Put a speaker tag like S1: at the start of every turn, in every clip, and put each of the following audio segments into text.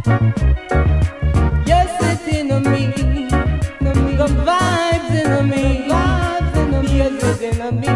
S1: Yes, it's in me. The vibes in me. Yes, it's in me.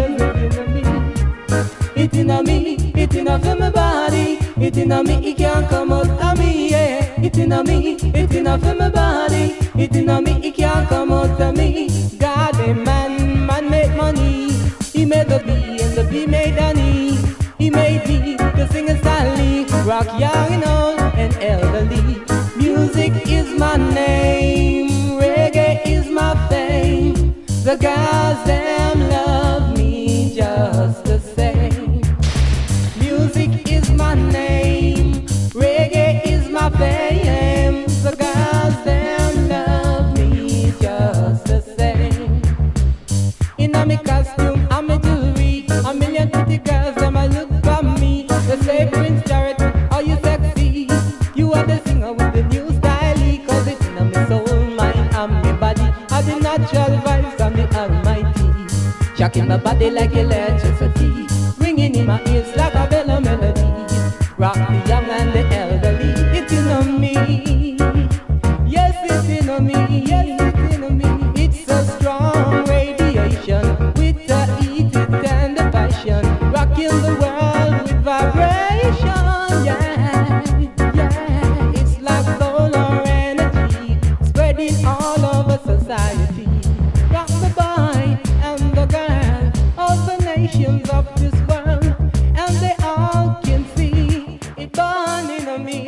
S1: It's in me. It's in my body. It's in me. It can't come out of me. Yeah. It's in me. It's in my body. It's in me. It can't come out of me. God, man made money. He made the bee and the bee made honey. He made me to sing a style, rock young and old and elderly. Music is my name, reggae is my fame. The guys them love me just the same. Music is my name, reggae is my fame. The guys them love me just the same. In a me costume, I'm a jewelry, a million pretty girls them a look for me. They say Prince Jarrett, are you sexy? You are the singer with the new style, cause it's in my soul, mind and my body. Are the natural vibes of the Almighty, shocking my body like electricity, ringing in my ears like a bell of melody. Rock the young and the elderly. It's in me. Yes, it's in me. Yes, it's in me. It's a strong radiation with the heat and the passion, rocking the world with vibration. Yeah, yeah. It's like solar energy spreading all over society. Rock the boy and the girl of the nations of this world, and they all can see it burning on me.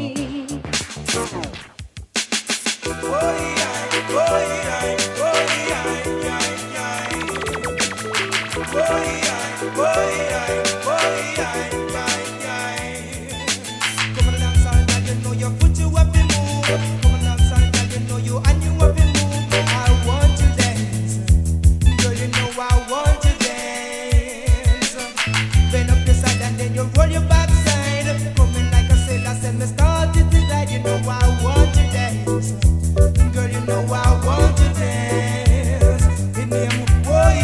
S2: Roll your backside, coming like a sailor, said me started to die. You know I want to dance, girl. You know I want to dance. In them, boy,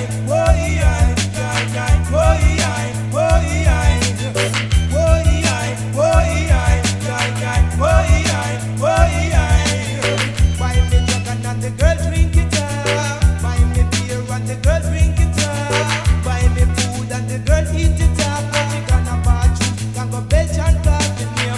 S2: Buy me jug and the girl drink it up. Buy me beer and the girl drink it up. Buy me food and the girl eat it up. Go Belgian club in him.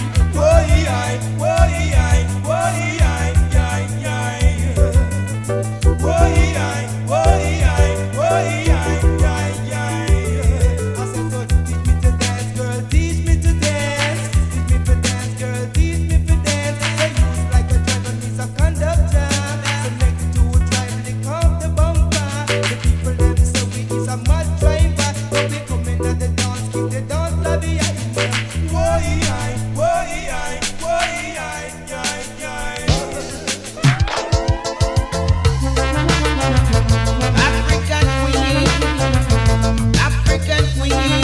S2: I said, so teach me to dance, girl, teach me to dance. Teach me to dance, girl, teach me to dance. They use like a driver needs a conductor. So next to a drive, they come the bumper. The people them say we is a mad driver. But they come in at the dance, keep the dance lobby. African queen.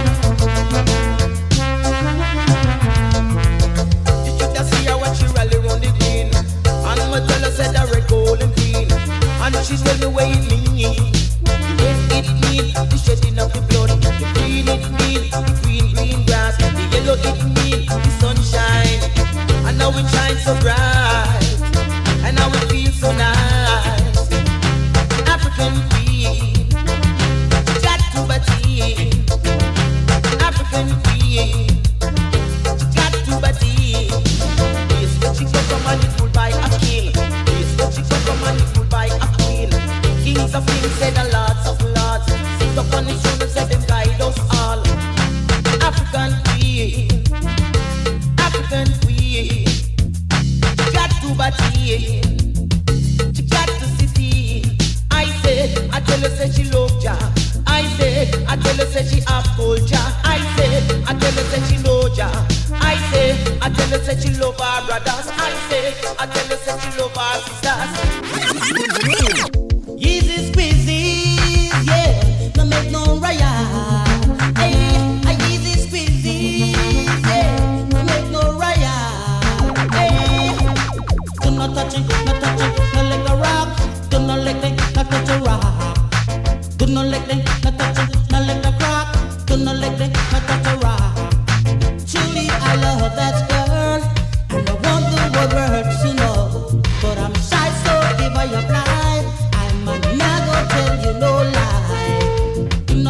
S2: You should have seen her when she rally round the queen. And my tell her said the red, gold and green. And she tell me what it mean. Yes, it mean the shedding of the blood. The green it mean the green grass. The yellow it mean the sunshine. And now it shines so bright. And now it feels so nice. African queen, got to batin. African queen, got to batin. Yes, when she come from and it's ruled by a king. Yes, when she come from and it's ruled by a queen. Kings of kings said the lords of lords. Sit up on the throne and said them guide us all. African queen, African queen, got to batin. She got to city. I tell her say she love Jah. I tell her say she have culture. I tell her say she know Jah. I tell her say she love her brothers. I tell her say she love her sisters. Yeezy squeezy, yeah, no make no riot. Hey, I yeezy squeezy, yeah, no make no riot. Hey, do not touch it, no like a rock. Do not like it, not touch a rock. Do not like it, not touch it, not like a crack. Do not like it, not touch a rock. Truly, I love that girl, and the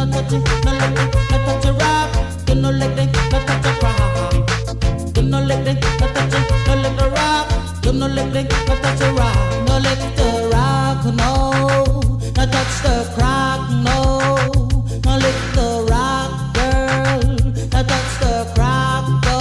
S2: no touch it, no let it, no touch a rock. You no let it, no touch a crack. You no let it, no touch it, no let the rock. You no let it, no touch a rock. No let the rock, no. No touch the crack, no. No let the rock, girl. No touch the crack, no.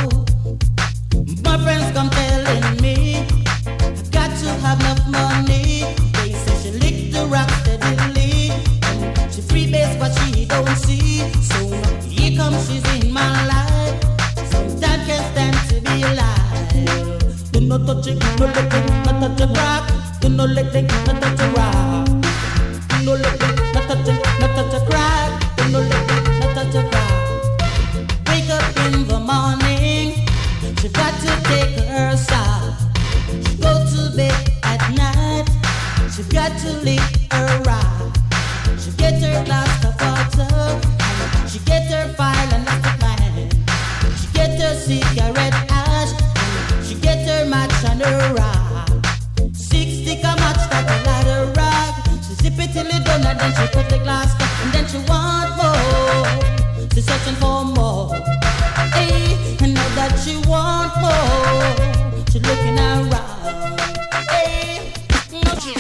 S2: My friends come telling me I got to have enough money. They say she lick the rock steadily. She freebase but she don't see. So here comes she's in my life. Sometimes can't stand to be alive. Do not touch it, no let it, not touch a rock. Do not let it, not touch a rock. Do not let it, not touch it, not touch a crack. Do not let it, not touch a crack. Wake up in the morning, she got to take her side. She go to bed at night, she got to lick her rock. She get her glass of water, she get her file and that's the plan. She get her cigarette ash, she get her match and her rock. 6 stick a match that a lot of rock. She sip it till it done and then she put the glass back. And then she want more, she's searching for more. Hey, and now that she want more, she looking around. Hey, no shit.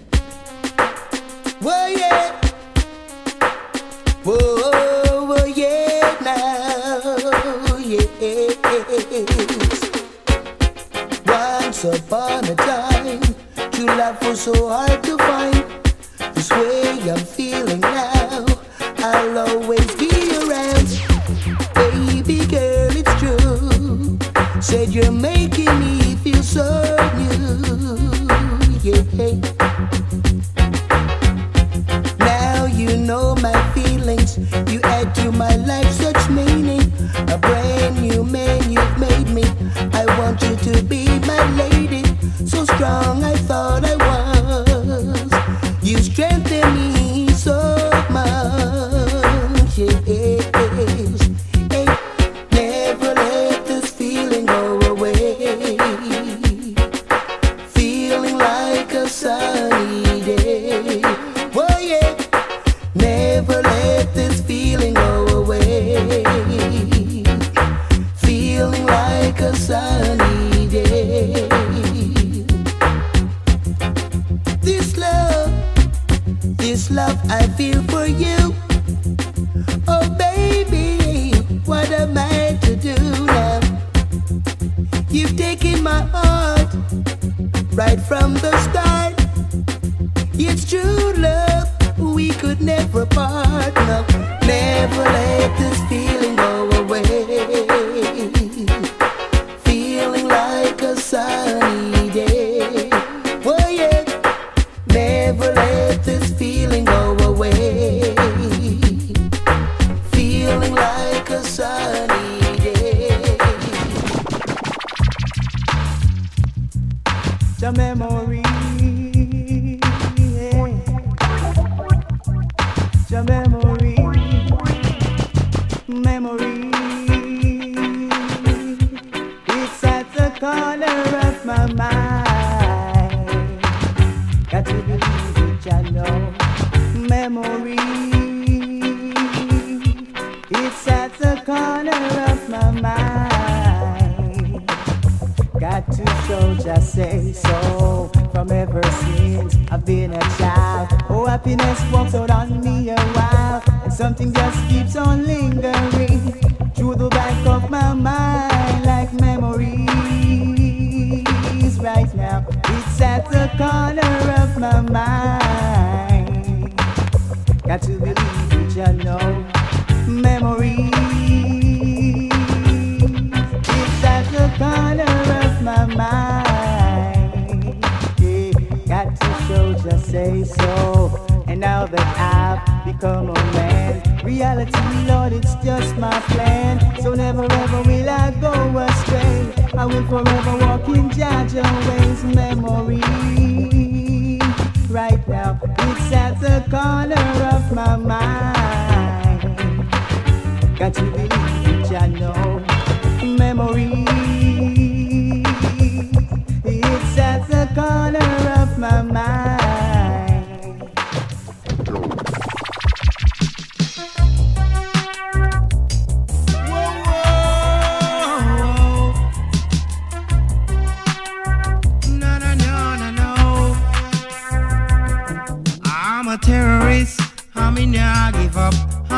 S2: Whoa, yeah. Whoa, yeah, now, yes. Once upon a time, true love was so hard to find. This way I'm feeling now, I'll always be around. Baby girl, it's true. Said you're making me feel so new, yeah. Now you know my feelings. You add to my life such meaning. A brand new man you've made me. I want you to be my lady. So strong I thought I was. You strengthen me so much, yes. Hey, never let this feeling go away. Feeling like a sunny day. Oh yeah. Never let this feeling go away. Feeling like a sunny day. This love I feel for you. Oh baby, what am I to do now? You've taken my heart right from the start. It's true love, we could never part. No, never let this feeling go away. Feeling like a sunny day. Oh yeah, never let this feeling go away. Feeling like a sunny day. The memory. The memory, it's at the corner of my mind. Got to believe it, I know. Memory, it's at the corner of my mind. Got to show, just say so. From ever since I've been a child, oh happiness walks out on me a while, and something just keeps on lingering through the back of my mind like memories. Right now, it's at the corner of my mind. Got to believe it, you know. Memories, it's at the corner of my mind. Got to show, just say so. And now that I've become a man, reality, Lord, it's just my plan. So never ever will I go astray. I will forever walk in Jaja ways. Memory, right now, it's at the corner of my mind. Got to believe it, I know. Memory, it's at the corner of my mind.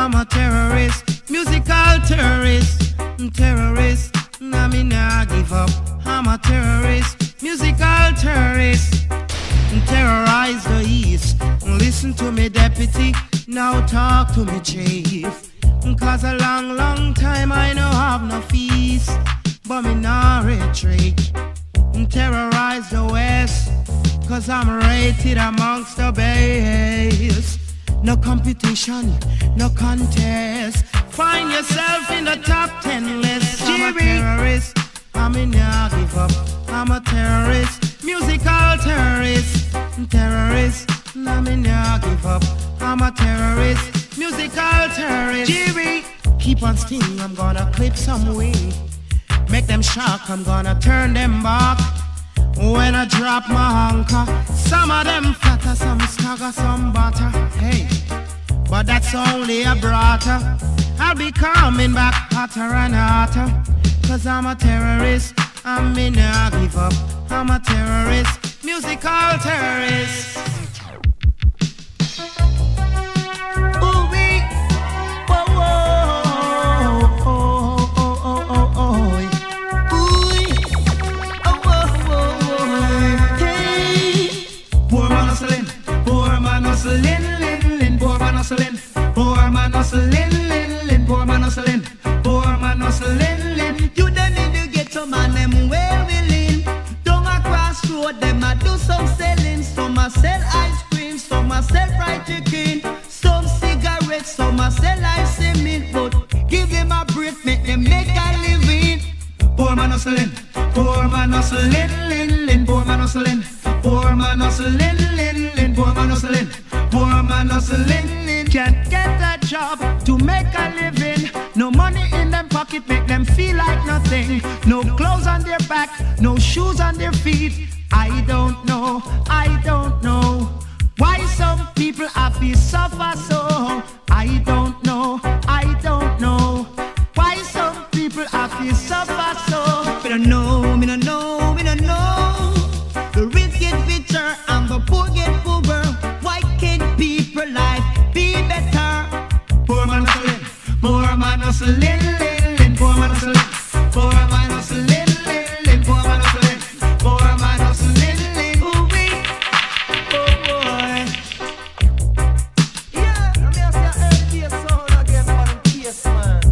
S3: I'm a terrorist, musical terrorist, terrorist. I me nah give up. I'm a terrorist, musical terrorist. Terrorize the East. Listen to me, deputy. Now talk to me, chief. Cause a long, long time I no have no feast, but me nah retreat. Terrorize the West, cause I'm rated amongst the best. No competition, no contest. Find yourself in the top 10 list. I'm a terrorist, I me nah give up. I'm a terrorist, musical terrorist. Terrorist, I me nah give up. I'm a terrorist, musical terrorist. Jimmy, keep on stinging, I'm gonna clip some wing. Make them shock, I'm gonna turn them back. When I drop my anchor, some of them fatter, some stagger, some butter. Hey, but that's only a brata. I'll be coming back hotter and hotter. Cause I'm a terrorist, I may not give up. I'm a terrorist, musical terrorist.
S4: Poor man hustling, poor man hustling, poor man hustling. You don't need to get some man them where we live. Down across road them a do some selling. Some a sell ice cream, some a sell fried chicken, some cigarettes, some a sell ice cement. But give them a break, make them make a living. Poor man hustling, poor man hustling, poor man hustling, poor man hustling, poor man hustling, poor man hustling. Can't get a job to make a living. No money in them pocket, make them feel like nothing. No clothes on their back, no shoes on their feet. I don't know why some people have to suffer so. I don't know why some people have to suffer so. Me don't know. The rich get richer and the poor get poorer. Why can't people life be better? Poor man hustling, poor man hustling, poor man hustling, poor man hustling, poor man hustling, poor man hustling. Ooh wee, oh boy. Yeah, let me ask you a song again for the case, man.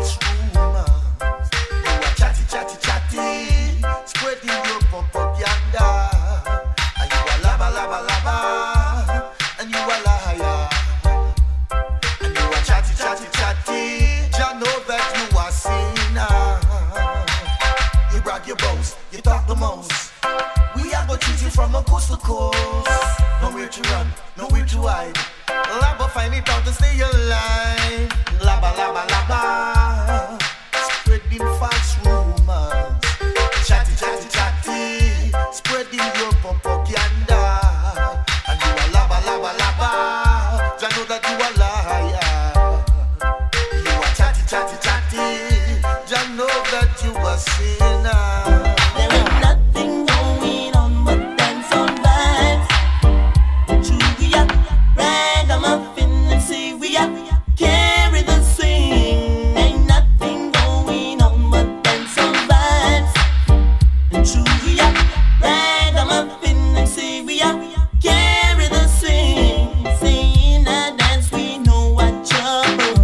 S5: false rumors. You are chatty, chatty, chatty, spreading your propaganda. And you are laba, laba, laba, and you are liar. And you are chatty, chatty, chatty, just know that you are sinner. You brag your boast, you talk the most. We are gonna treat you from a coast to coast. Nowhere to run, nowhere to hide. Laba, find it out to stay alive. Laba, laba, laba, spreading false rumors. Chatty, chatty, chatty, spreading your propaganda. And you are laba, laba, laba, just know that you are liar. You are chatty, chatty, chatty, just know that you are sinner.
S6: There ain't nothing going on but dance on vibes. True, we are ragamuffin and say we are carry the swing. Ain't nothing going on but dance on vibes. And true, we are ragamuffin and say we are carry the swing. Saying a dance, we know what trouble.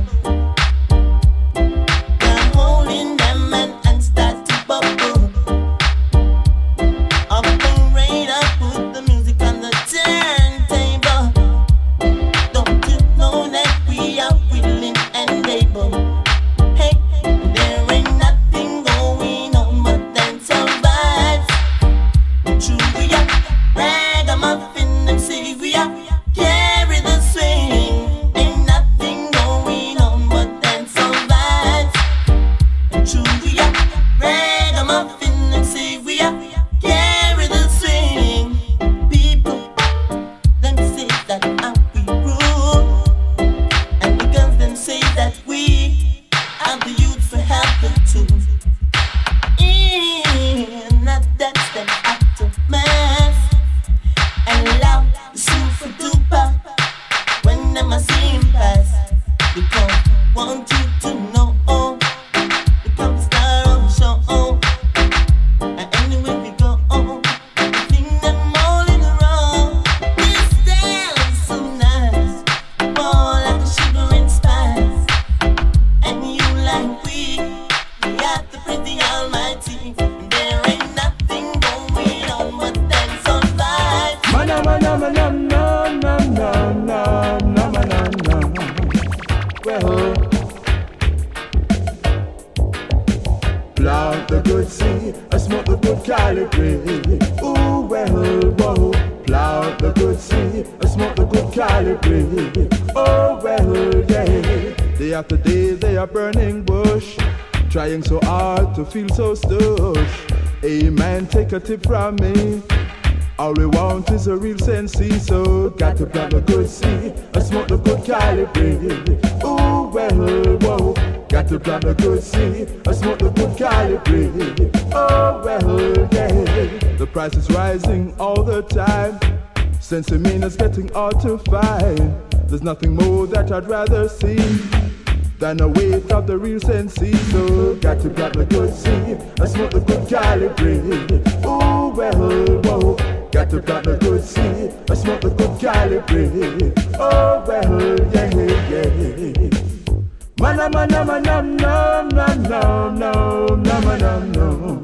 S6: We're holding them and start to bubble. Operator, put the music on the turntable. Don't you know that we are willing and able? Hey, there ain't nothing going on but dance on vibes. True, we are ragamuffin and say we are carry the swing. Ain't nothing going on but dance on vibes. True, we are ragamuffin and say we are carry the swing. People, them say that we rule, and the girls them say that we are the youth for help the tools. Not that's them aftermath, and allow the super duper when them a see him pass. Because want you to know, the cover star of the show. And anywhere we go, sing them all in a row. This dance so nice, more like a sugar and spice. And you like we have to praise the Almighty. There ain't nothing going on but dance on vibes.
S1: Mana mana mana nam nam nam nam nam nam nam. Well, plant the good seed, I smoke the good calibre. Ooh well, whoa. Plant the good seed, I smoke the good calibre. Oh well, yeah. Day after day they are burning bush, trying so hard to feel so stush. Hey man, take a tip from me. All we want is a real sensei, so got to plant the good seed and smoke the good calibre. Ooh well, whoa. Got to plant the good seed and smoke the good calibre. Oh well, yeah. The price is rising all the time. Sensei mean getting hard to find. There's nothing more that I'd rather see than a wake of the real sensei. So got to plant the good seed and smoke the good calibre. Ooh well, whoa. Got to plant the good seed and smoke the good calibre. Oh well, yeah, yeah. Mana mana mana nam nam nam nam nam nam nam.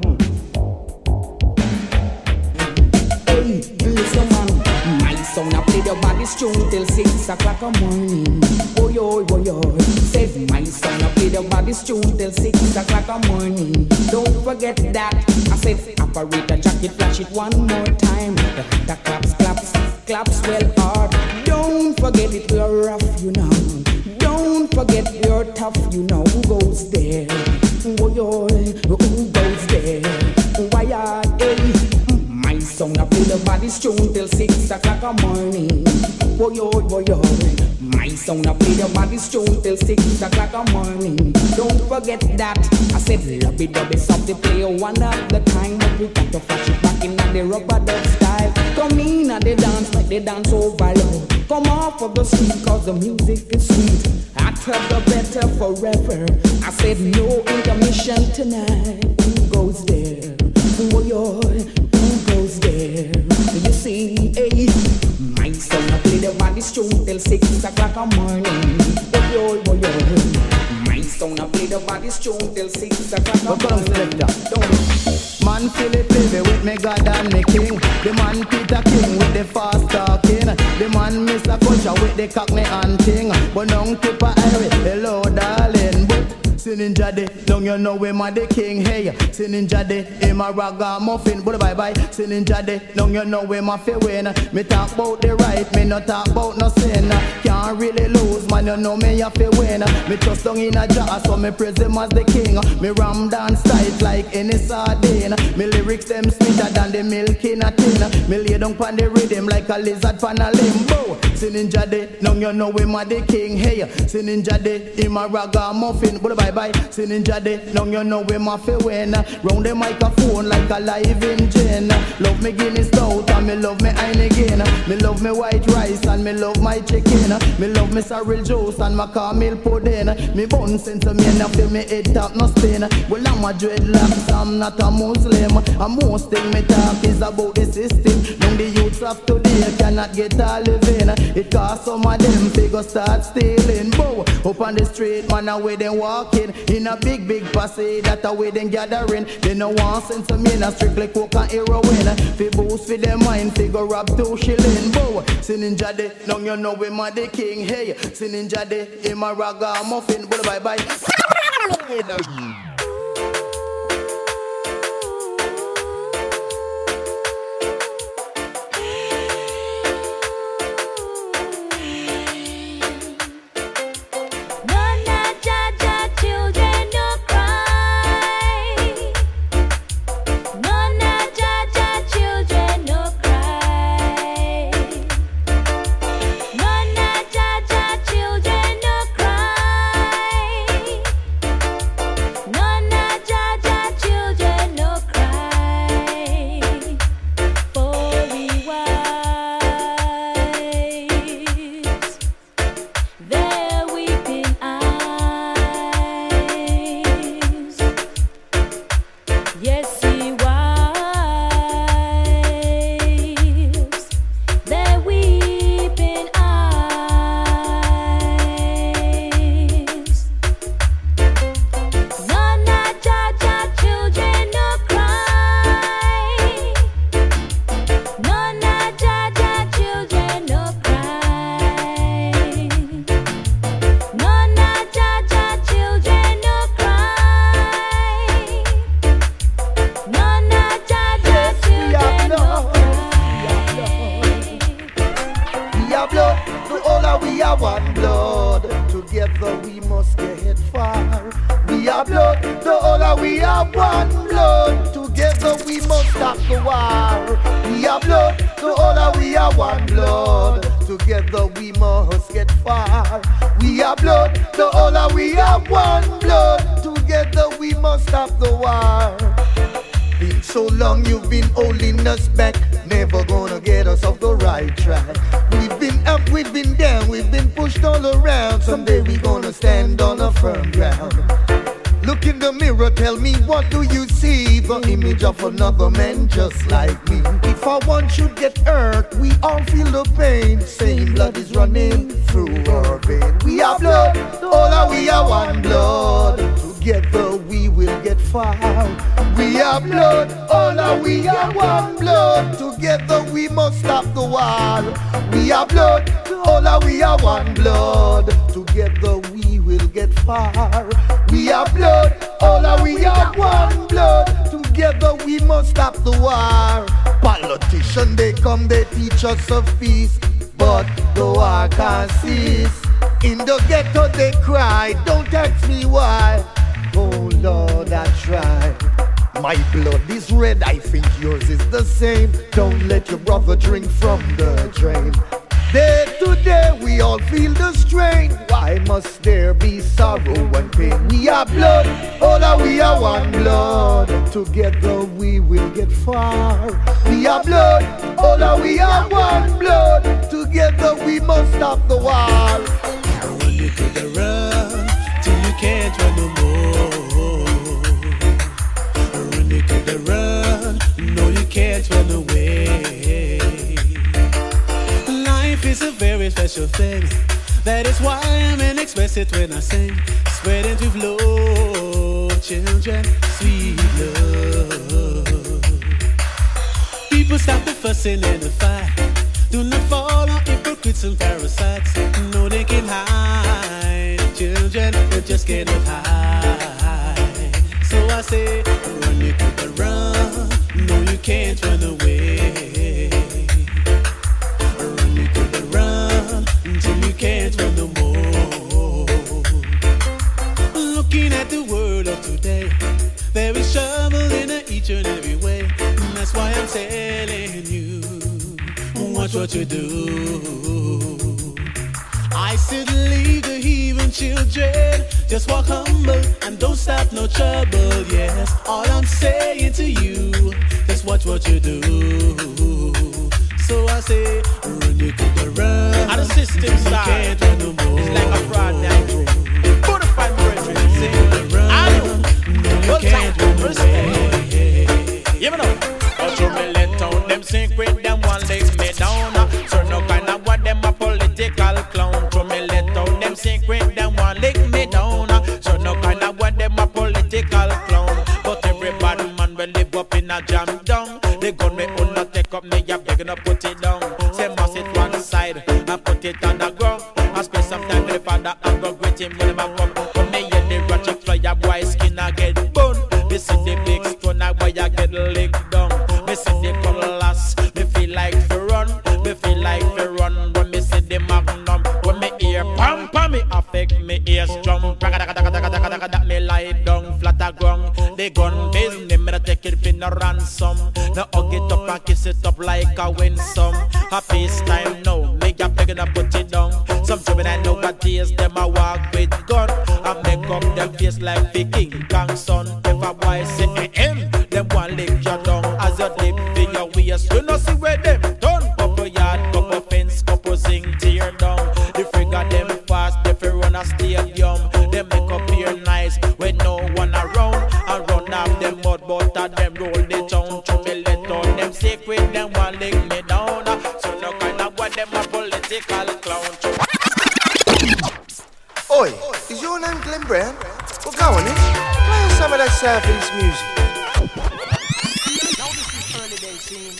S7: Hey, listen man, my son I play the body's tune till 6 o'clock in the morning. Boy, boy, boy, said my son I play the body's tune till 6 o'clock in the morning. Don't forget that. I said operator jacket, flash it one more time. The claps, claps, claps well hard. Don't forget it, we're rough, you know. Don't forget you're tough, you know. Who goes there? Boy, who goes there? Why are they? My son I play the body's tune till 6 o'clock in the morning. Boy, my son I play the body's tune till 6 o'clock in the morning. Don't forget that. I said lobby dubby soft the play one at the time, but we got to flash it back in the rubber dub style. Come in and they dance like they dance over low. Come off of the street cause the music is sweet. I tell the better forever. I said no intermission tonight. Who goes there? Boy, who goes there? You see, hey, my son I play the body's tune till 6 o'clock in the morning. Boy, my son I play the body's this tune till 6 o'clock.
S4: Man Philip Levy with me God and me King. The man Peter King with the fast talking. The man Mr. Culture with the cockney and thing. But now Tipper Harry, hello darling. Sinning Jade, don't you know him a the king, hey. Sinning Jade, him a ragamuffin, but bye bye. Sinning Jade, don't you know him a fi win. Me talk about the right, me no talk about no sin. Can't really lose, man, you know me a fi win. Me trust down in a jar, so me praise him as the king. Me ram dance tight like any sardine. Me lyrics them sweeter than the milk in a tin. Me lay down pon the rhythm like a lizard pon a limbo. Sinning Jade, don't you know him a the king, hey. Sinning Jade, him a ragamuffin, but bye bye. Sinning Jade, now you know him a fi win. Round the microphone like a live engine. Love me Guinness Stout and me love me Heineken. Me love me white rice and me love my chicken. Me love me cereal juice and my caramel pudding. Me bun sense me and feel me head top no spin. Well I'm a dreadlocks, I'm not a Muslim. And most thing me talk is about the system. Now the youths of today cannot get a living. It cost some of them figure start stealing. Bow up on the street man away them walking. In a big passage that away them gathering. They no want sense of me, na strictly coke and heroin. Fi boost fi them mind, figure up 2 shilling. Bow, Sinning Jade, now you know him a the king. Hey, Sinning Jade, him a ragamuffin. Bye bye. Another man just like me. If one should get hurt, we all feel the pain. Same blood is running through our vein. We are blood, all are we are one blood. Together we will get far. We are blood, all are we are one blood. Together we must stop the war. We are blood, all are we are one blood. Together we will get far. We are blood, all are we are one blood. Together we must stop the war. Politicians they come, they teach us of peace, but the war can't cease. In the ghetto they cry, don't ask me why. Oh Lord, I try. My blood is red, I think yours is the same. Don't let your brother drink from the drain. Day to day we all feel the strain. Why must there be sorrow and pain? We are blood, all are we are one blood. Together we will get far. We are blood, all are we are one blood. Together we must stop the war.
S8: Run you to the run till you can't run no more. Run you to the run, no you can't run away. Life is a very special thing. That is why I express it when I sing. waiting to flow, children, sweet love. People stop the fussing and the fight. Do not fall on hypocrites and parasites. No, they can hide. Children, they just cannot hide. So I say, run, you could run. No, you can't run away. Run, you could run until you can't run no more. Looking at the world of today, there is trouble in each and every way. And that's why I'm telling you, watch what you do. I said leave the heathen children, just walk humble and don't stop no trouble. Yes, all I'm saying to you, just watch what you do. So I say, run, you could run.
S9: And the system side, it's like a fraud night. Put a fight brethren, say, I know, you can't run away. You know, but you me let down them secret, them one leg me down. So no kind of what them a political clown. To me let down them secret, them one leg me down. So no kind of what them a political clown. But every bad man will live up in a jam down. They gun me under take up me, ya begging to put it down. Say must it one side and put it on the ground. I spend some time with the father and go greet him when I come. Come me hear the ratchet fly, a boy skin a get burned. Me see the big stone, a boy a get licked down. Me see the colors, me feel like to run. Me feel like to run when me see the magnum. When me hear pam pam, me affect me ears drum. That me lie down flat a ground. The gun business, me take it for no ransom. Now hug it up and kiss it up like a winsome. A FaceTime now, me a begging to put it down. Some children I know what days them a walk with gun. I make up them face like the King Kong son. If a boy say him, them one lick you down. As you dip in your waist, you know see where them done. Couple yard, couple fence, couple zinc tear down. The figure them fast, they fi run a stadium. They make up here nice with no one around. And run off them mud, but them roll the town. To me let on them secret, them one lick me down. So no kind of what them a political clown.
S5: Oi, is your name Glenn Brown? Well, go on then. Play some of that Southeast music.
S9: Now this is early day scene.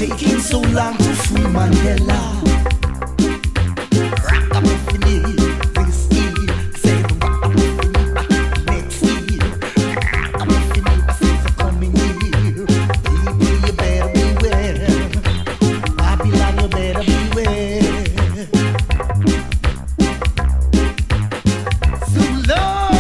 S4: taking so long to free Mandela. Ragamuffin this year, say the ragamuffin next year. Ragamuffin overseas are coming here. People, you better beware. Babylon, you better beware. So long.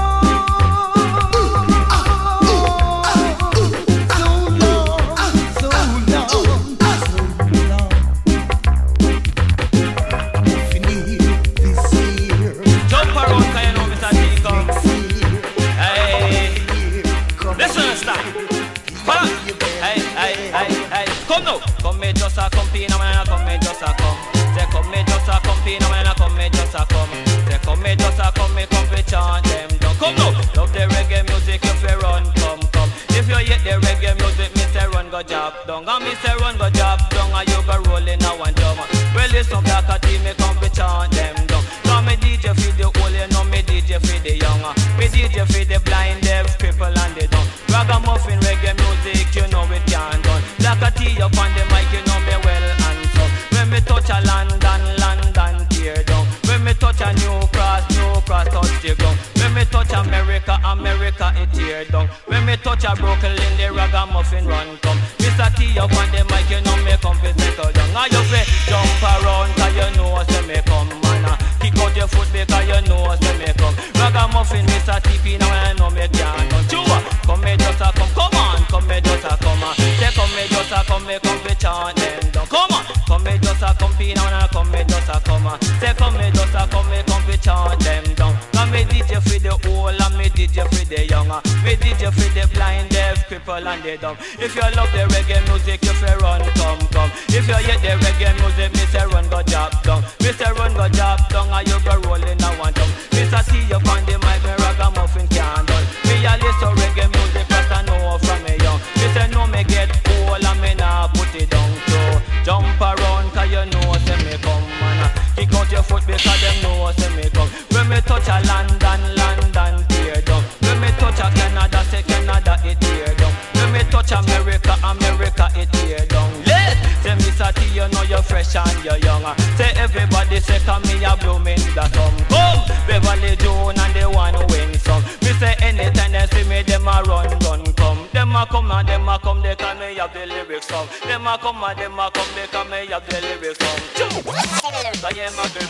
S10: Come now, come me just a come pin, man, come me just a come. Say come me just a come pin, man, come me just a come. Say come me just a come, me come fi chant them down. Come now, love the reggae music, if you run, come. If you hate the reggae music, me say run go job down, and me say run go job down, and you go rolling a one drum. Well, listen, black a team, me come fi chant them down. Cause me DJ for the old, you know me DJ for the young. Me DJ for the blind, deaf, cripple and the dumb. Ragamuffin reggae music, you know it can't done. Like a tea up on the mic, you know me well and so. When me touch a London, London tear down. When me touch a New Cross touch the ground. When me touch America, America it tear down. When me touch a Brooklyn, the Ragamuffin run come. Mr. T up on the mic, you know me come fi settle down. And you fi jump around, cause you know say me come, man. Kick out your foot because you know say me come. Ragamuffin, Mr. TP, now I know me can't done. Chua, come me just a come on, come me just a come on. Say come me just a come, me come fi chant them down. Come on, come me just a come pin and come me just a come on. Say come me just a come, me come fi chant them down. Cause me DJ for the old and me DJ for the young. Me DJ for the blind, deaf, cripple and the dumb. If you love the reggae music, you fi run, come. If you hate the reggae music, me say run go job down. Me say run go job down, and you go rolling a one down. Mr. T up on the mic, me Ragamuffin can't done. Me a listen reggae music, but I know from me young. Me say no, me get old and me nah put it down. So jump around, cause you know say me come, man. Kick out your foot because them know say me come. When me touch a London, London tear down. When me touch a Canada, say Canada it tear down. When me touch America, America it tear down. Yes, say Mr. T, you know you're fresh and you're young. Say everybody say come me a blooming the sun. Come, Beverly Jones and the one who win some. Me say anytime they see me, them a run, come. Them a come and them a come, they can me have the lyrics some. Them a come and them a come, they can me have the lyrics some. I am a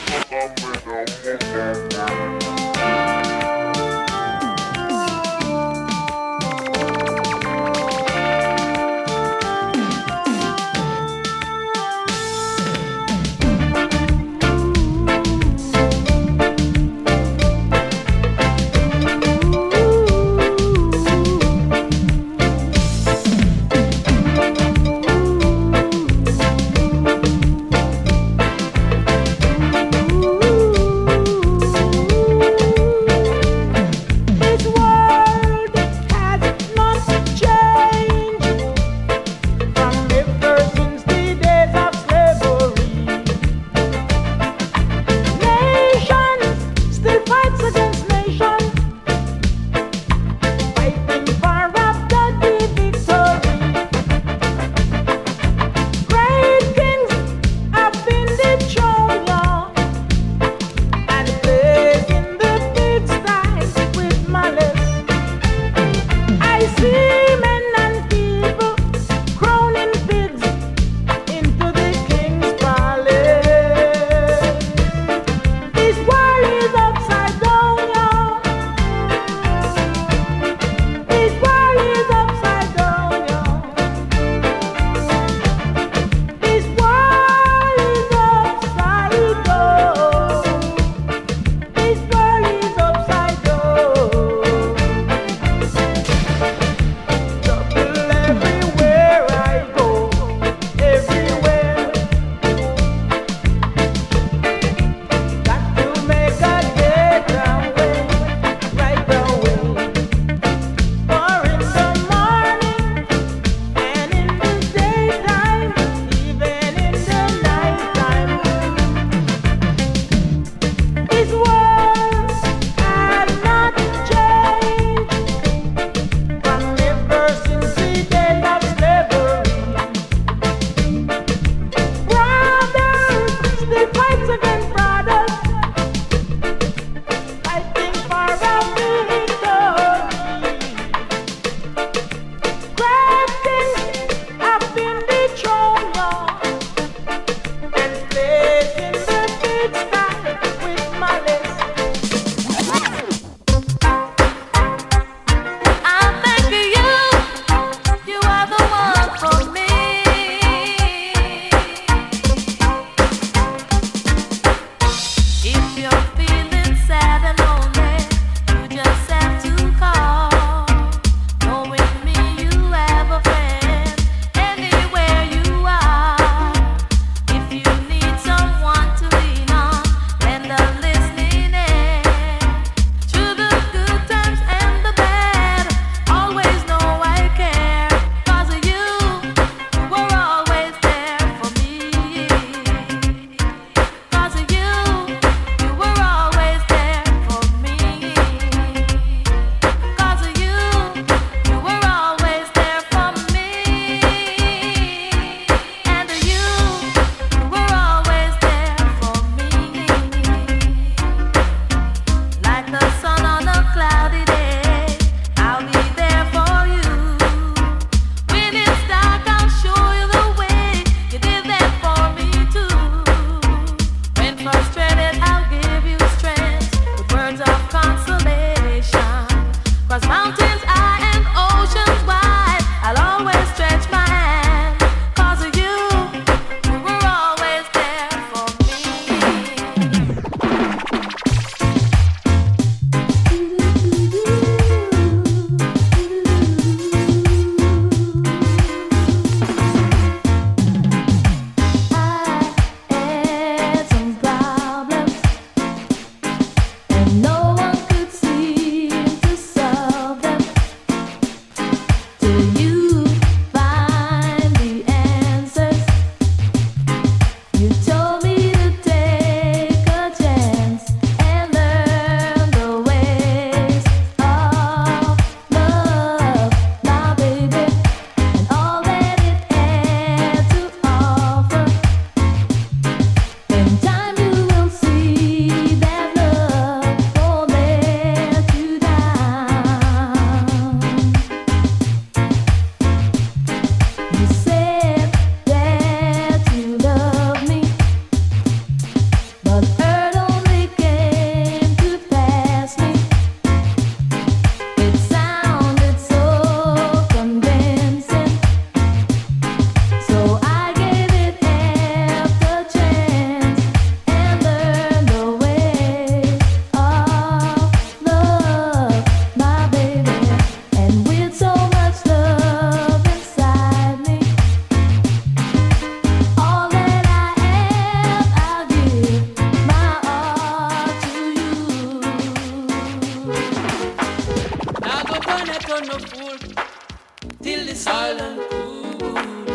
S1: soil and cool.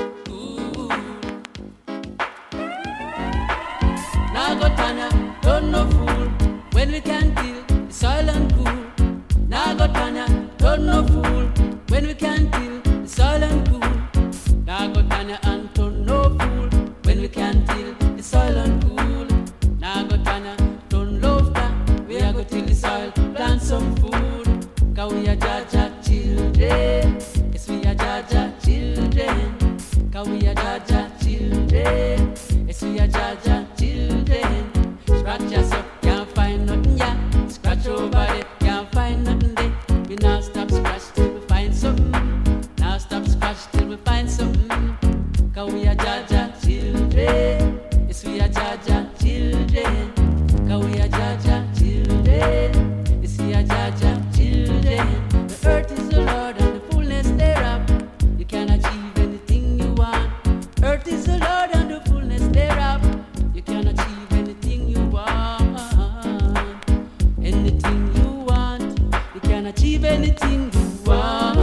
S1: Now go Tanya, don't no fool when we can kill the soil and cool. Now go Tanya, don't no fool when we can kill the soil and cool. Now go Tanya and don't no fool when we can kill the soil and cool. Now go Tanya, don't love that we are go till the soil, plant some food. Cause we are Jaja children. Yes, we are Jaja children. Cause we are Jaja children. Yes, we are Jaja children. Scratch yourself, can't find nothing, yeah. Scratch over there, can't find nothing there. We now stop scratch till we find something. Now stop scratch till we find something. Cause we are Jaja children. Yes, we are Jaja children. Cause we are Jaja children. Yes, we are Jaja children. The earth is the Lord and the fullness thereof. You can achieve anything you want. Earth is the Lord and the fullness thereof. You can achieve anything you want. Anything you want. You can achieve anything you want.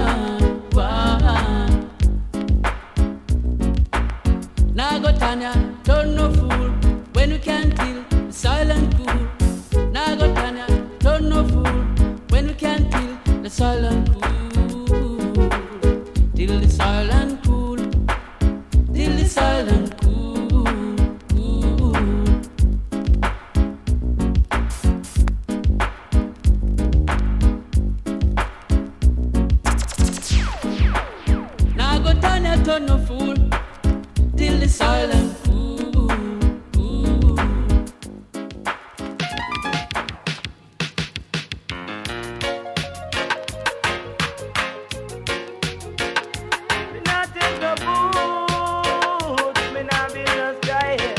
S1: Now go Tanya, turn no fool when we can kill the soil and cool. Now go Tanya, turn no fool when we can kill the soil and cool. Till the soil and cool. Till the soil and cool. Now go Tanya, turn no fool till the soil and cool.
S11: Me not take no boots, me not build no style.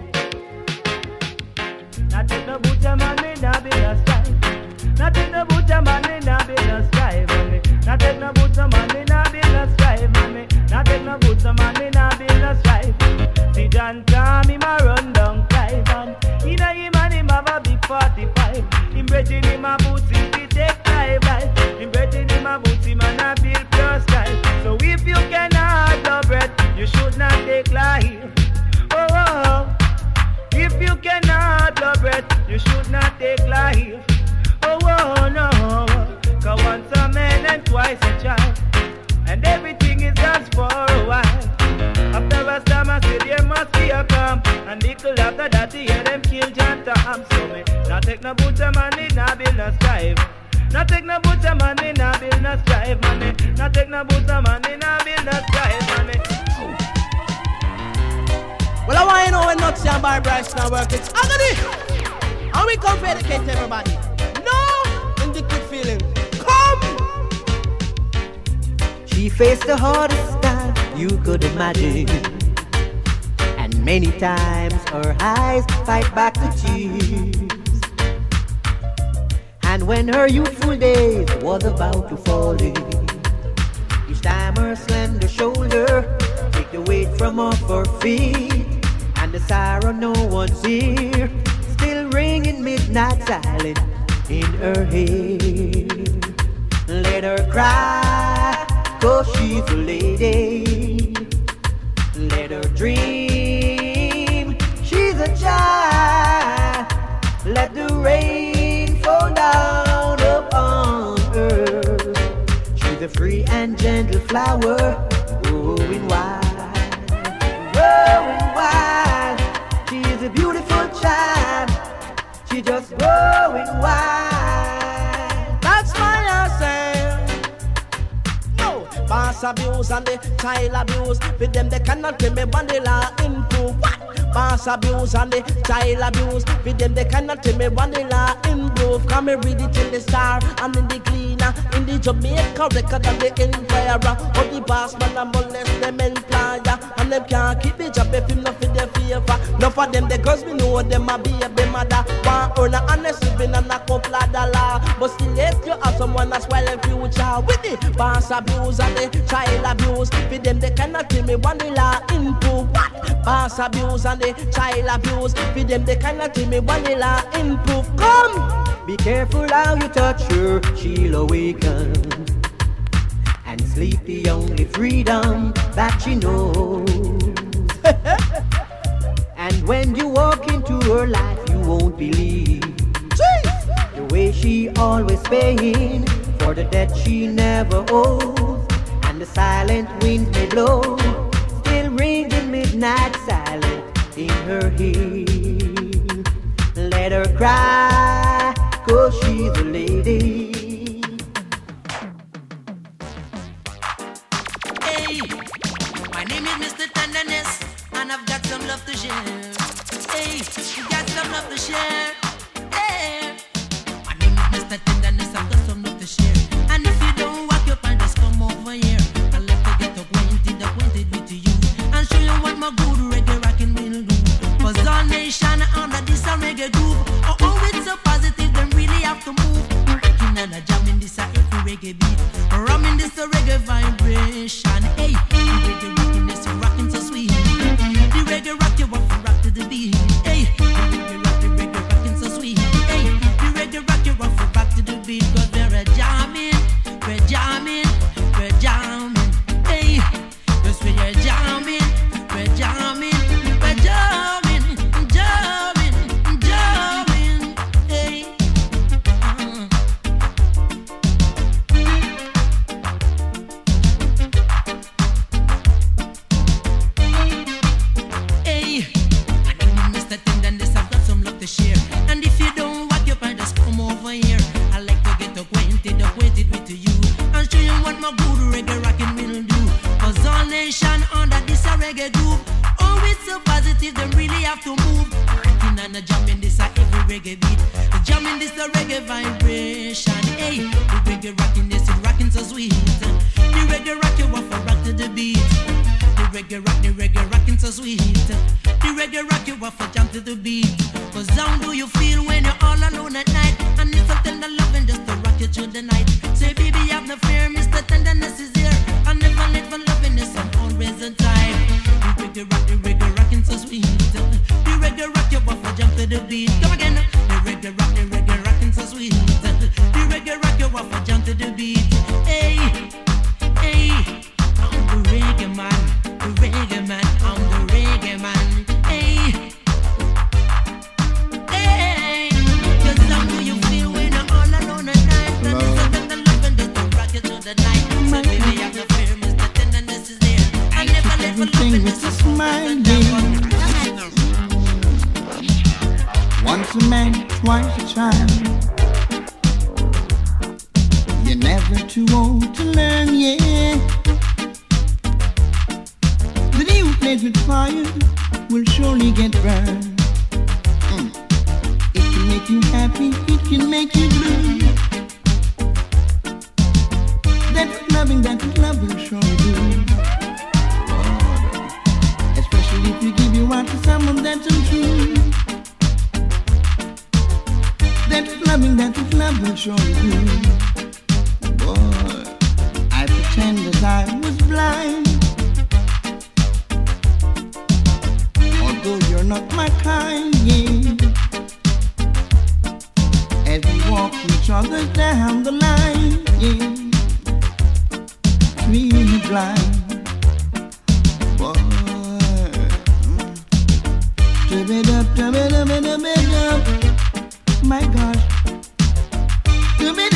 S11: Not take no boots, man, me not build no style. Not take no boots, man, me not build no style, mommy. Not take no boots, man, me not build no style, mommy. Not take no boots, man, me not build no style. See John Tom, him a run down Clive, and inna him and him have a big 45. Him breathing him a boots, he take Clive life. Him breathing him a boots, him and a build pure style. So if you cannot love breath, you should not take life. Oh, oh. If you cannot love breath, you should not take life. Oh, oh, no. Cause once a man and twice a child, and everything is just for a while. After a storm, I say there must be a calm. And little after that, they hear them kill John Tom. So me, not take no boots, man, me not build no strive. Not take no boots, man, me not build no strive, man. Not take no boots, man, me not build no strive, man.
S9: Well, I want to know when Nutsy and Bar Bryce now work. It's agony. And we come to educate everybody. No indicted feeling. Come.
S12: She faced the hardest time you could imagine, and many times her eyes fight back the tears. And when her youthful days was about to fall in, each time her slender shoulder take the weight from off her feet, and the siren no one's here, still ringing midnight silent in her head. Let her cry, 'cause she's a lady. Let her dream, she's a child. Let the rain fall down upon her. She's a free and gentle flower, growing wild, growing wild. She is a beautiful child, she just growing wild.
S9: That's my answer. Boss abuse and the child abuse. With them they cannot tell me when the law improve. What? Boss abuse and the child abuse. With them they cannot tell me when the law improve. Come and read it in the Star and in the Cleaner, in the Jamaica record and the Inquirer. All the boss man and molest them employer, and them can't keep the job if him not for their favor. No for them the girls we know them a be a mother. One earn a honest living and a couple of dollar, but still if you have someone that's well in future. With the boss abuse and the child abuse, with them they cannot tell me when the law improve. What? Boss abuse and the child abuse, with them they cannot tell me when the law improve. Come!
S12: Be careful how you touch her, she'll awaken. And sleep the only freedom that she knows. And when you walk into her life, you won't believe the way she always paying for the debt she never owes. And the silent wind may blow, still ringing midnight silent in her heel. Let her cry, 'cause she's a lady.
S3: Hey, my name is Mr. Tenderness, and I've got some love to share. Hey, you got some love to share. Hey, my name is Mr. Tenderness, I've got some love to share. And if you don't walk your pants, just come over here. I'd like to get acquainted with you, and show you what my good reggae rockin' will do. 'Cause all nation under this a reggae groove. Oh, it's so positive, them really have to move. Rockin' and a jamming this a every reggae beat. Ramming this a reggae vibration. Hey, the reggae rockin' this rockin' so sweet. The reggae rock you want to rock to the beat. Hey, the reggae rockin' so sweet. Hey, the reggae rock you want to rock to the beat. 'Cause we're a jamming, we're jamming, we're jamming. Hey, 'cause we're jamming, we're jamming, we're jamming, jamming, jamming. Hey, Hey, my name is Mr. Tenderness, I've got some love to share. And if you don't walk your pants, just come over here. I like to get acquainted with you, and show you what my good reggae rockin' will do. 'Cause all nation under this a reggae groove. Oh, it's so positive, them really have to move. Rockin' and a jamming this a every reggae beat. Jamming this a reggae vibration. Hey, the reggae rockin' this is rockin' so sweet. The reggae rock you want to rock to the beat. The reggae rockin' so sweet. The reggae rock you want to jump to the beat. 'Cause how do you feel when you're all alone at night? And it's a tender loving just to rock you through the night. Say baby, have no fear, Mr. Tenderness is here. I never let for lovingness, I'm always on time. The reggae rockin' so sweet. The reggae rock you want to jump to the beat. Come again. The reggae rockin' so sweet. The reggae rock you want to jump to the beat. Hey, hey, I'm the reggae man, I'm the reggae man. Hey, hey, 'cause how do you feel when you're all alone at night? And it's a tender loving just to rock you through the night. So baby, have no fear, Mr. Tenderness is there. I never let for lovingness, I'm always on time.
S13: Once a man, twice a child. You're never too old to learn, yeah. The new place with fire will surely get burned. It can make you happy, it can make you blue. That love will surely do. Especially if you give your heart to someone that's untrue. That love will surely do. Boy, I pretend that I was blind. Although you're not my kind, yeah. As we walk each other down the line, yeah. Really blind. Boy, turn it up. My gosh. Boy,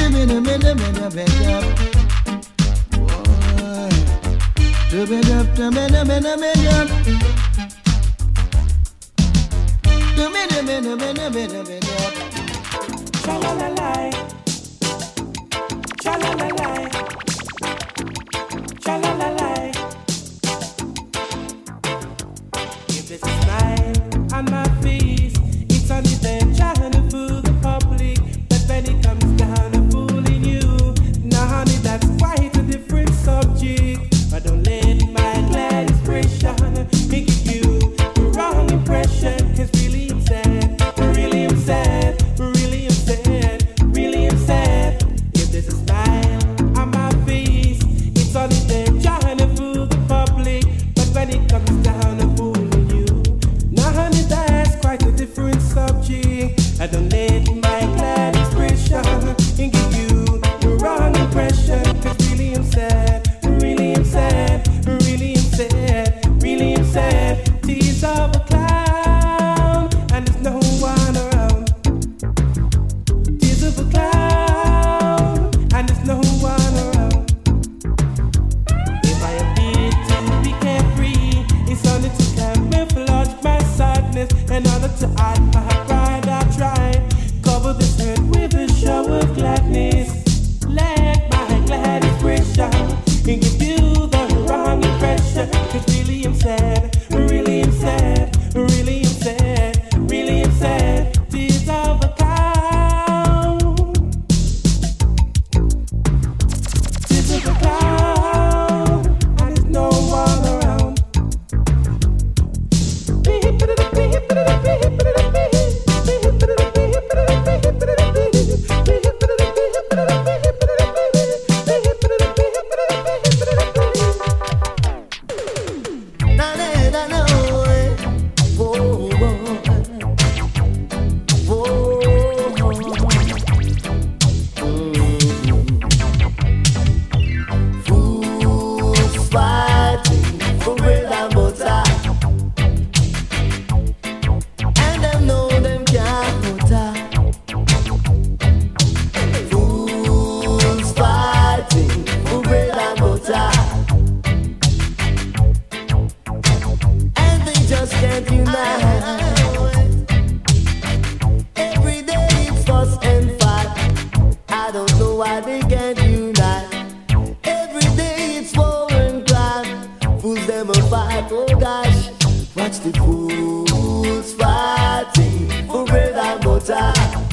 S1: Cha-la-la-la, cha-la-la-la, cha-la-la-la. If there's a smile on my face, it's only then trying to fool the public. But when it comes down to fooling you, now honey, that's quite a different subject. But don't let my glad expression make you the wrong impression. 'Cause really I'm sad, really I'm sad, really I'm sad, really I'm sad. If there's a smile on my
S14: life, oh gosh. Watch the fools fighting for bread and butter,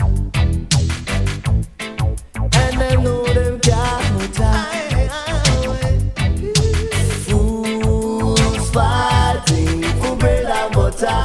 S14: and they know them can't die. Fools fighting for bread and butter.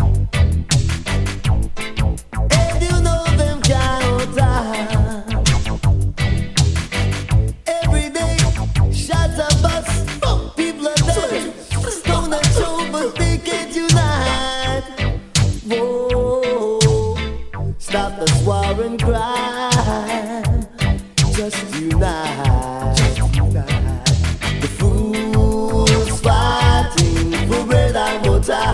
S14: Stop the war and crime. Just unite. The fools fighting for bread and butter,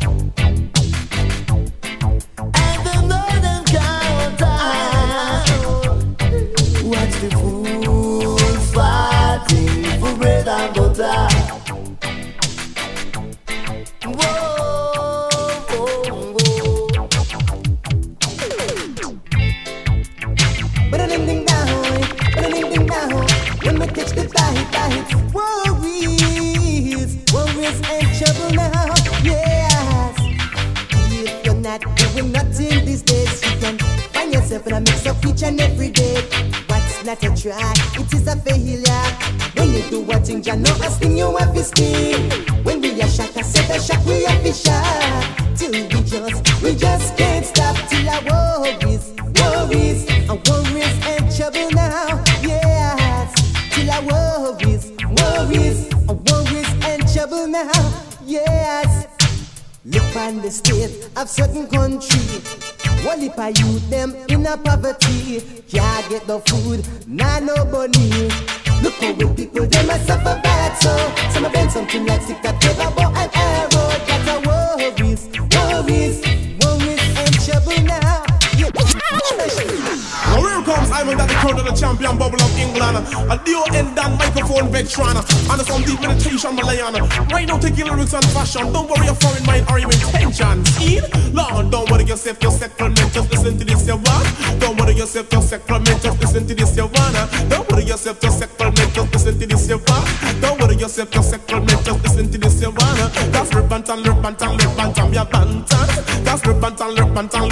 S14: and they know them can't die. Watch the fools fighting for bread and butter. When we catch the bite, worries and trouble now, yes. If you're not doing nothing these days, you can find yourself in a mix of each and every day. What's not a try, it is a failure. When you do what thing, you know a sting you have to sting. When we are shot, I said a shock, we have to shot. Till we just can't stop till our worries and trouble now, yes. Till our worries and trouble now, yes. Look on the state of certain country. One heap of youth them in a poverty. Can't get the food, nah nobody. Look how the people them a suffer bad, so some of them something like stick that paper bow and arrow. That's a worries and trouble now.
S15: Now here comes Ivan, that the crown of the champion bubble of England. A duo end and microphone veteran. And some deep meditation Malayana. Right now taking lyrics and fashion. Don't worry your foreign mind or your intention. See? Lord, don't worry yourself, your sacrament. Just listen to this, you want. Don't worry yourself, your sacrament. Just listen to this, you wanna. Don't worry yourself, your sacrament. Just listen to this, you want. Don't worry yourself, your sacrament. Just listen to this, you wanna. That's repentant, ya bantan. That's repentant, ya bantan.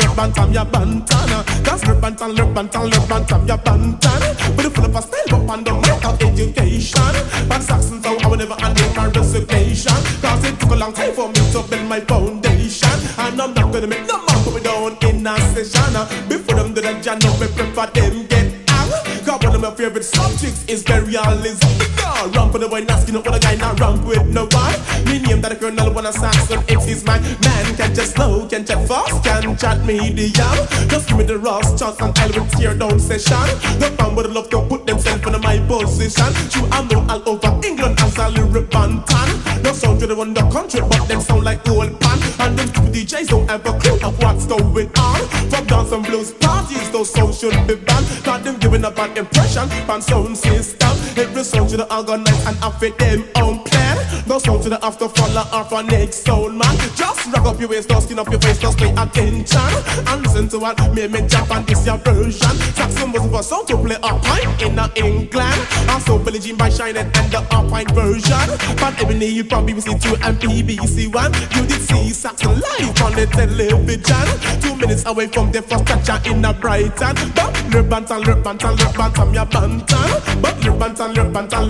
S15: That's repentant, ya bantan. But if Philip stay up on the mic of education, but Saxons how I will never handle my resignation. Cause it took a long time for me to build my foundation, and I'm not gonna make no more going down in a session. Before them do that, you know me prefer them get out. Cause one of my favorite subjects is burialism. Ramp for the boy, not skin up with a guy, not ramp with no one. Me name that a colonel when a Saxon, it is my man. Can just slow, can chat fast, can chat medium. Just give me the Ross chance and I will tear down session. The fan would love to put themselves in my position. True, I'm known all over England as a lyric bantan. No sound to the one the country, but them sound like old pan. And them stupid DJs don't have a clue of what's going on. From dance and blues parties, those songs should be banned. Got them giving a bad impression, pan sound system. Every song to the organize and affect them own plan. No sound to the after follow or for next sound man. Just rock up your waist, don't skin up your face, just pay attention. And listen to what me jump and this your version. Saxon was for sound to play Alpine in England. Also Billie Jean by Shining and the Alpine version. But Ebony from BBC 2 and BBC 1. You did see Saxon live on the television. 2 minutes away from the first toucher in a Brighton. But lurk bantam, ya bantan. But lurk bantam, ya bantan.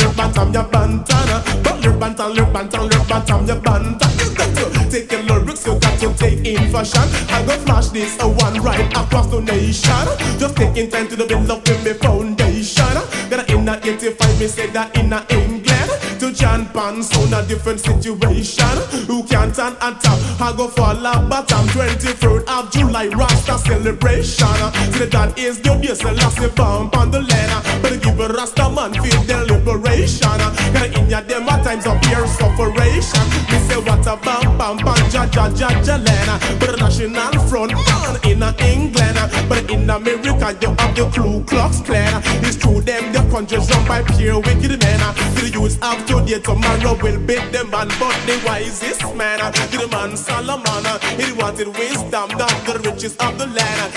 S15: But lurk bantam, ya bantan. You got to take your lyrics, you got to take in fashion. I go flash this one right across the nation. Just taking time to the build up with me foundation. Got in a 85, me say that in a England. To John Pan, sound a different situation. Who can't turn on top? I go for la bottom. 23rd of July, Rasta celebration. So that is the day, so last the bump on the land. But give a Rasta man feel their liberation. Got in ya them at times of pure sufferation. We say what a bam bam bam ja lena. But the national front man in England. But in America you have the Ku Klux Klan. It's true them the countries run by pure wicked men. The youths have today, tomorrow will beat them man. But the wisest man, the man Solomon, he wanted wisdom, not the riches of the land.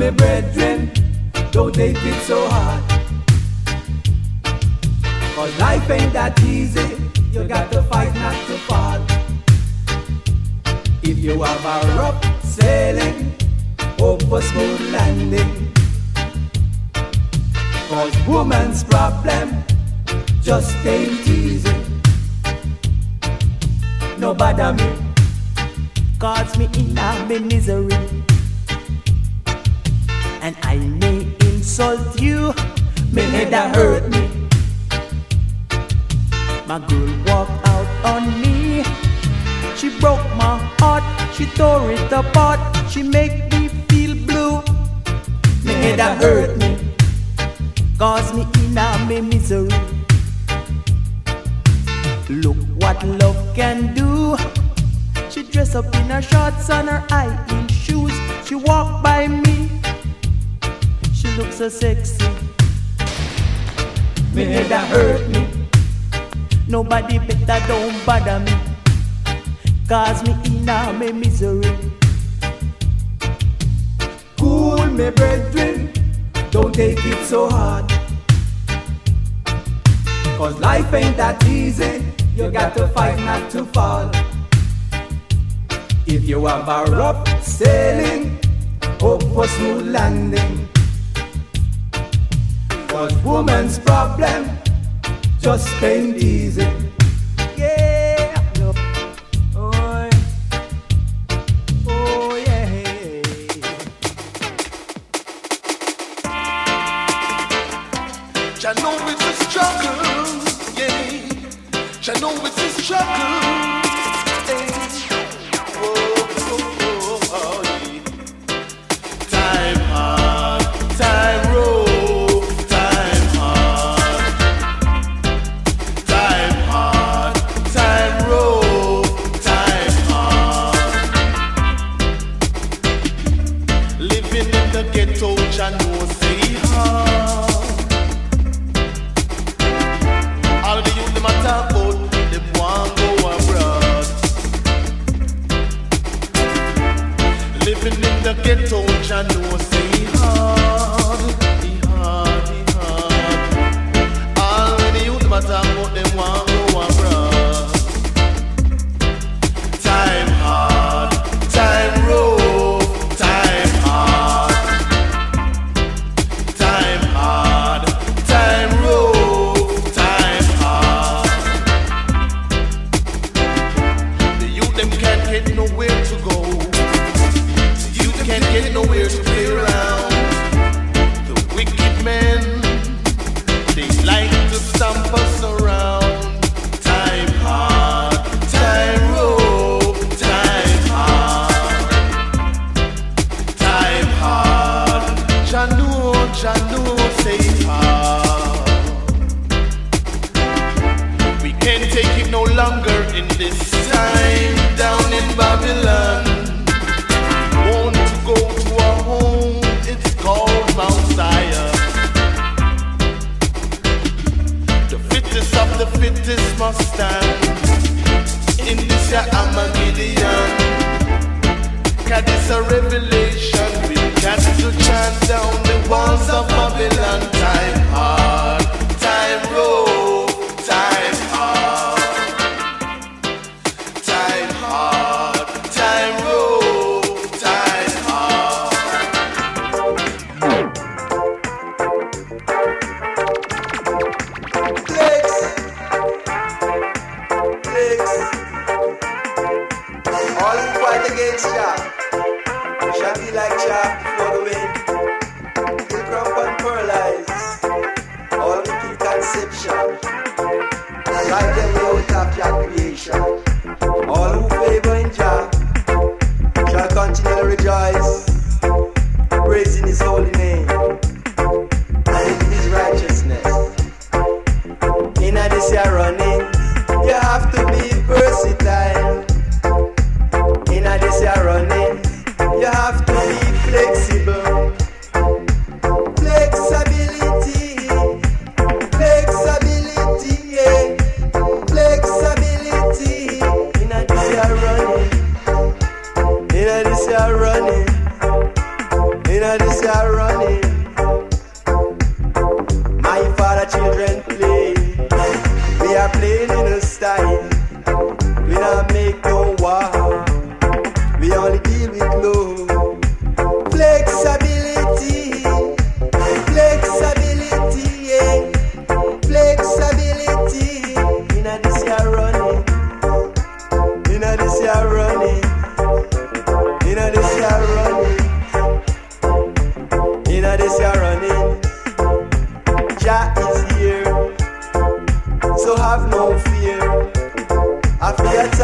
S1: me brethren, don't take it so hard. Cause life ain't that easy, you got to fight not to fall. If you have a rough sailing, hope for smooth landing. Cause woman's problem just ain't easy. No bother me,
S12: cause me in a me misery, and I may insult you,
S1: me head a hurt me.
S12: My girl walked out on me, she broke my heart, she tore it apart, she make me feel blue.
S1: Me head a hurt me,
S12: cause me in a me misery. Look what love can do. She dress up in her shorts and her high heel shoes. She walk by me, she looks so sexy.
S1: Me head a hurt me,
S12: nobody better don't bother me, cause me in a me misery.
S1: Cool me brethren, don't take it so hard. Cause life ain't that easy, you got to fight not to fall. If you have a rough sailing, hope for smooth landing. Cause woman's problem just ain't easy.
S12: Yeah, oh, oh yeah.
S5: I know it's a struggle, yeah. I know it's a struggle, yeah. Oh, yeah. Time hard, time rough, time hard. Time hard, time rough, time hard. Living in the ghetto, I know say hard. All the youth them a talk about, them want go abroad. Living in the ghetto, I know say hard, hard. All the youth them a talk about, them want go abroad. Time hard, time rough, time hard. Time hard, time rough, time hard. The youth them can't get nowhere to go. The youth can't get nowhere to play around. The wicked men, they like to stomp us around. Time hard, time rough, time hard. Time hard, Janu, say hard. We can't take it no longer in this time down in Babylon. Want to go to our home, it's called Mount Zion. The fittest of the fittest must stand in this Armageddon. Cause it's a revelation, we got to chant down the walls of Babylon. Time hard, time rough, time hard. Time hard, time rough, time hard. Flex, all who fight against Jah shall be like Jah before the wind. He'll crump and paralyze all wicked conception, drive them out of Jah creation. All who favor in Jah shall continue to rejoice, praising His holy name and in His righteousness. In this year running, you have to be versatile. In this year running, you have to be flexible.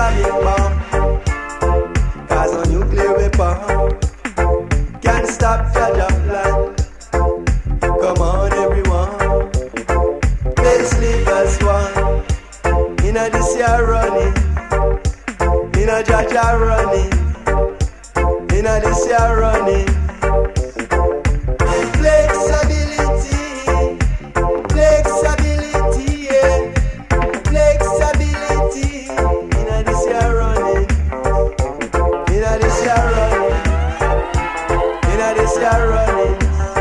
S16: atomic bomb. Cause no nuclear weapon can stop Jaja plan. Come on everyone, let's live as one. Inna this year running, inna Jaja running, inna this year running. Flexibility, flexibility, yeah. Flexibility, inna this year running, inna this year running, inna this year running,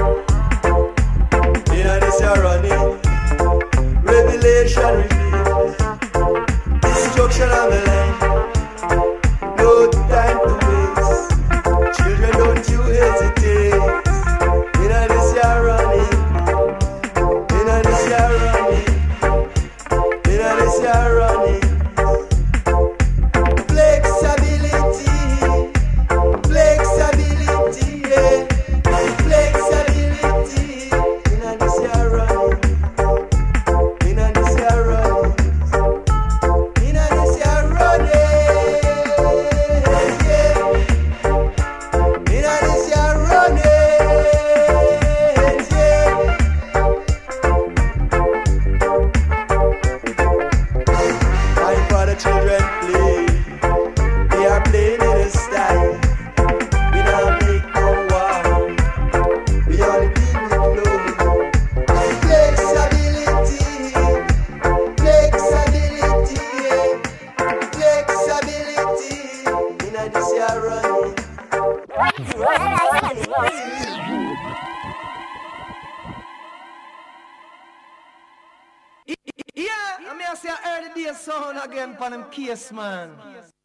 S16: inna this year running. Revelation reveals destruction on the land. No time to waste. Children, don't you hesitate. Inna this year running, inna this year running, inna this year running. Flexibility, flexibility, yeah. Flexibility, inna this year running, inna this year running, inna this year running, yeah. Inna this year running, yeah. Time for the children play. They are playing in a style. We not make no war. We only deal with love. Flexibility, flexibility, yeah. Flexibility. Inna this year running.
S17: Yeah, I mean I say I heard the day sound again for them case man.